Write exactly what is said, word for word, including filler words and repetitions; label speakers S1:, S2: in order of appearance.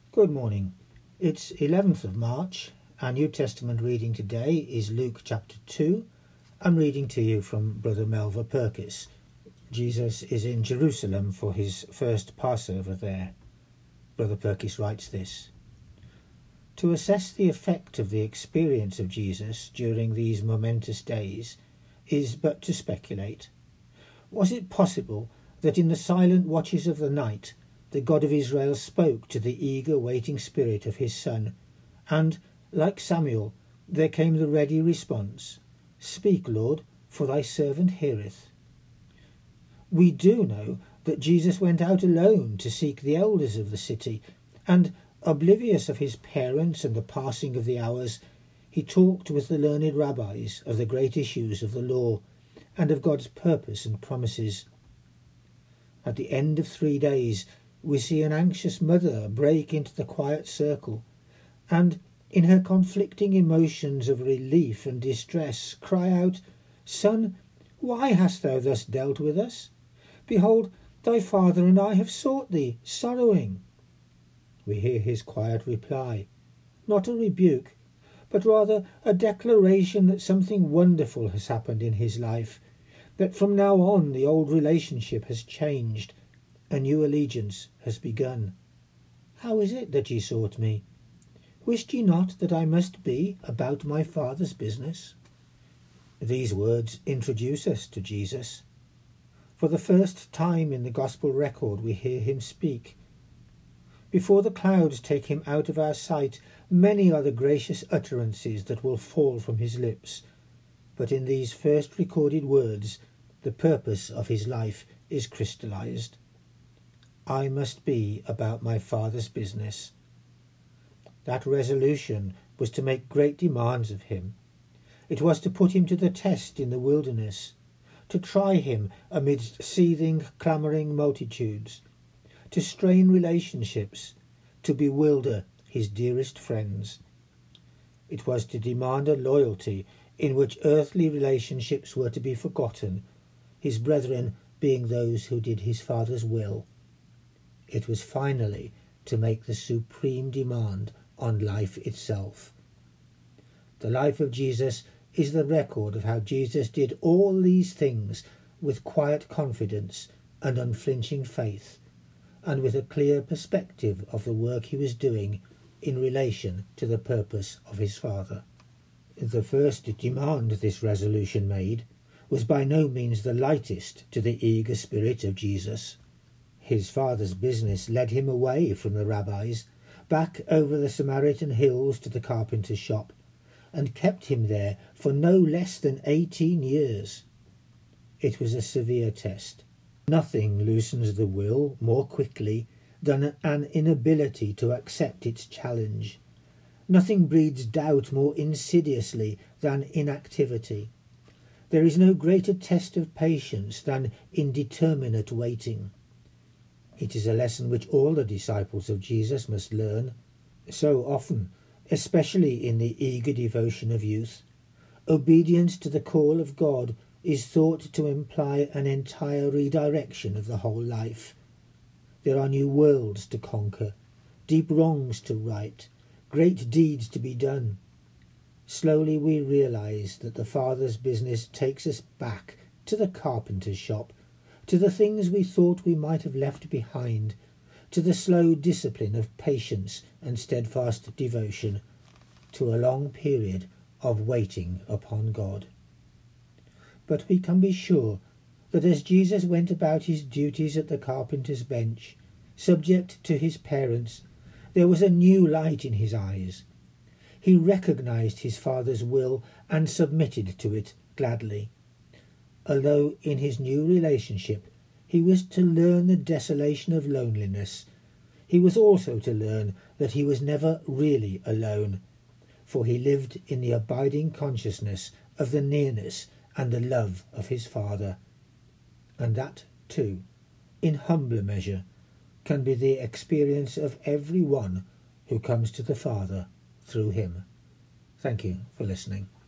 S1: Good morning. It's eleventh of March. Our New Testament reading today is Luke chapter two. I'm reading to you from Brother Melva Purkis. Jesus is in Jerusalem for his first Passover there. Brother Purkis writes this: To assess the effect of the experience of Jesus during these momentous days is but to speculate. Was it possible that in the silent watches of the night the God of Israel spoke to the eager waiting spirit of his Son, and, like Samuel, there came the ready response, "Speak, Lord, for thy servant heareth"? We do know that Jesus went out alone to seek the elders of the city, and, oblivious of his parents and the passing of the hours, he talked with the learned rabbis of the great issues of the law and of God's purpose and promises. At the end of three days, we see an anxious mother break into the quiet circle, and, in her conflicting emotions of relief and distress, cry out, "Son, why hast thou thus dealt with us? Behold, thy father and I have sought thee, sorrowing." We hear his quiet reply, not a rebuke, but rather a declaration that something wonderful has happened in his life, that from now on the old relationship has changed, a new allegiance has begun. "How is it that ye sought me? Wished ye not that I must be about my Father's business?" These words introduce us to Jesus. For the first time in the Gospel record we hear him speak. Before the clouds take him out of our sight, many are the gracious utterances that will fall from his lips, but in these first recorded words the purpose of his life is crystallized. I must be about my Father's business. That resolution was to make great demands of him. It was to put him to the test in the wilderness, to try him amidst seething, clamouring multitudes, to strain relationships, to bewilder his dearest friends. It was to demand a loyalty in which earthly relationships were to be forgotten, his brethren being those who did his Father's will. It was finally to make the supreme demand on life itself. The life of Jesus is the record of how Jesus did all these things with quiet confidence and unflinching faith, and with a clear perspective of the work he was doing in relation to the purpose of his Father. The first demand this resolution made was by no means the lightest to the eager spirit of Jesus. His Father's business led him away from the rabbis, back over the Samaritan hills to the carpenter's shop, and kept him there for no less than eighteen years. It was a severe test. Nothing loosens the will more quickly than an inability to accept its challenge. Nothing breeds doubt more insidiously than inactivity. There is no greater test of patience than indeterminate waiting. It is a lesson which all the disciples of Jesus must learn. So often, especially in the eager devotion of youth, obedience to the call of God is thought to imply an entire redirection of the whole life. There are new worlds to conquer, deep wrongs to right, great deeds to be done. Slowly we realize that the Father's business takes us back to the carpenter's shop, to the things we thought we might have left behind, to the slow discipline of patience and steadfast devotion, to a long period of waiting upon God. But we can be sure that as Jesus went about his duties at the carpenter's bench, subject to his parents, there was a new light in his eyes. He recognized his Father's will and submitted to it gladly. Although in his new relationship he was to learn the desolation of loneliness, he was also to learn that he was never really alone, for he lived in the abiding consciousness of the nearness and the love of his Father. And that, too, in humbler measure, can be the experience of every one who comes to the Father through him. Thank you for listening.